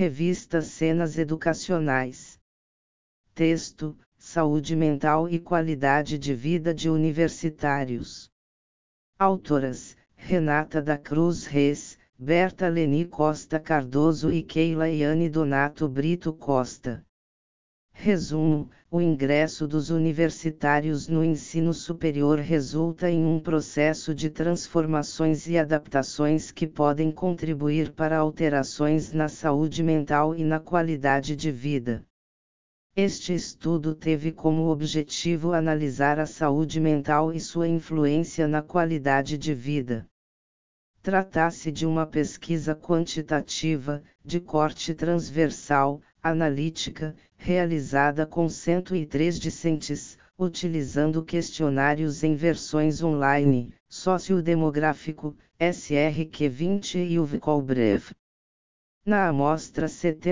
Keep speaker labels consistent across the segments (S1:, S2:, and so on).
S1: Revista Cenas Educacionais. Texto: Saúde Mental e Qualidade de Vida de Universitários. Autoras: Renata da Cruz Reis, Berta Leni Costa Cardoso e Keila Iane Donato Brito Costa. Resumo: o ingresso dos universitários no ensino superior resulta em um processo de transformações e adaptações que podem contribuir para alterações na saúde mental e na qualidade de vida. Este estudo teve como objetivo analisar a saúde mental e sua influência na qualidade de vida. Trata-se de uma pesquisa quantitativa, de corte transversal, analítica, realizada com 103 discentes, utilizando questionários em versões online, sociodemográfico, SRQ20 e o VCOLBREV. Na amostra,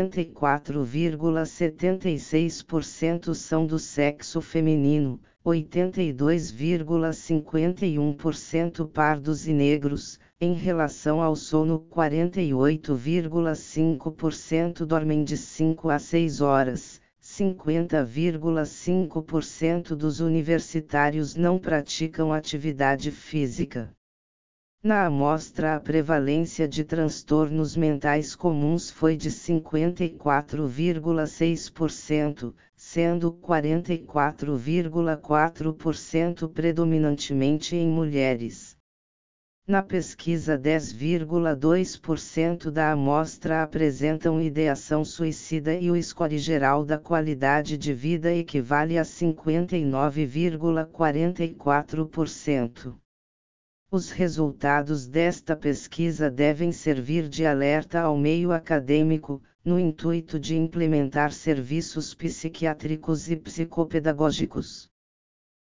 S1: 74,76% são do sexo feminino, 82,51% pardos e negros. Em relação ao sono, 48,5% dormem de 5 a 6 horas, 50,5% dos universitários não praticam atividade física. Na amostra, a prevalência de transtornos mentais comuns foi de 54,6%, sendo 44,4% predominantemente em mulheres. Na pesquisa, 10,2% da amostra apresentam ideação suicida e o score geral da qualidade de vida equivale a 59,44%. Os resultados desta pesquisa devem servir de alerta ao meio acadêmico, no intuito de implementar serviços psiquiátricos e psicopedagógicos.